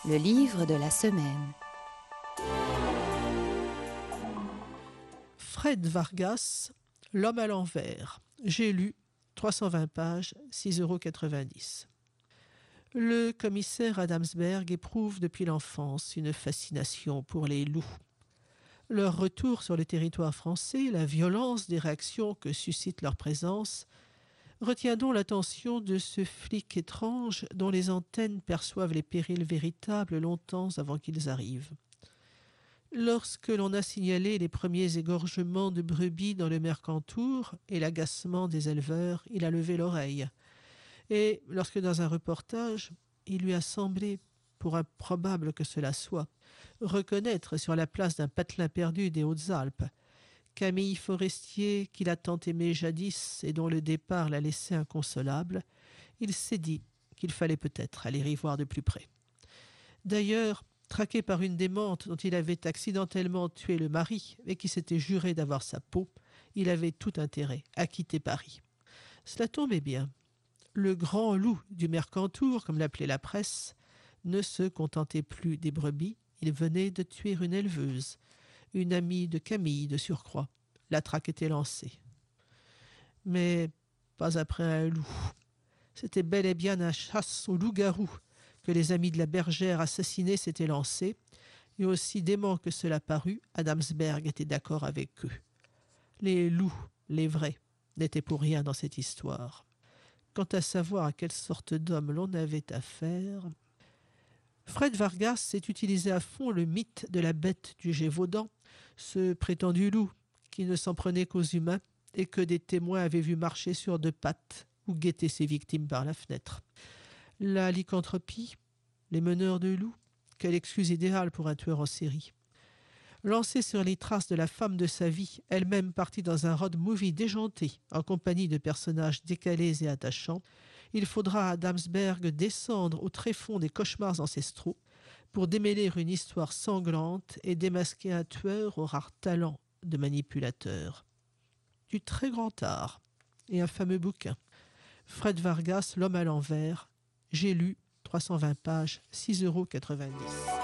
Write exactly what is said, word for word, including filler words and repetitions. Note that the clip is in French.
Le livre de la semaine. Fred Vargas, L'homme à l'envers. J'ai lu, trois cent vingt pages, six euros quatre-vingt-dix. Le commissaire Adamsberg éprouve depuis l'enfance une fascination pour les loups. Leur retour sur le territoire français, la violence des réactions que suscite leur présence, retient donc l'attention de ce flic étrange dont les antennes perçoivent les périls véritables longtemps avant qu'ils arrivent. Lorsque l'on a signalé les premiers égorgements de brebis dans le Mercantour et l'agacement des éleveurs, il a levé l'oreille. Et lorsque dans un reportage, il lui a semblé, pour improbable que cela soit, reconnaître sur la place d'un patelin perdu des Hautes-Alpes Camille Forestier, qu'il a tant aimé jadis et dont le départ l'a laissé inconsolable, il s'est dit qu'il fallait peut-être aller y voir de plus près. D'ailleurs, traqué par une démente dont il avait accidentellement tué le mari et qui s'était juré d'avoir sa peau, il avait tout intérêt à quitter Paris. Cela tombait bien. Le grand loup du Mercantour, comme l'appelait la presse, ne se contentait plus des brebis, il venait de tuer une éleveuse, une amie de Camille de surcroît. La traque était lancée. Mais pas après un loup. C'était bel et bien un chasse au loup-garou que les amis de la bergère assassinée s'étaient lancés, et aussi dément que cela parut, Adamsberg était d'accord avec eux. Les loups, les vrais, n'étaient pour rien dans cette histoire. Quant à savoir à quelle sorte d'homme l'on avait affaire... Fred Vargas s'est utilisé à fond le mythe de la bête du Gévaudan, ce prétendu loup qui ne s'en prenait qu'aux humains et que des témoins avaient vu marcher sur deux pattes ou guetter ses victimes par la fenêtre. La lycanthropie, les meneurs de loups, quelle excuse idéale pour un tueur en série. Lancé sur les traces de la femme de sa vie, elle-même partie dans un road movie déjanté, en compagnie de personnages décalés et attachants, il faudra à Adamsberg descendre au tréfonds des cauchemars ancestraux pour démêler une histoire sanglante et démasquer un tueur au rare talent de manipulateur. Du très grand art et un fameux bouquin. Fred Vargas, L'homme à l'envers. J'ai lu, trois cent vingt pages, six euros quatre-vingt-dix.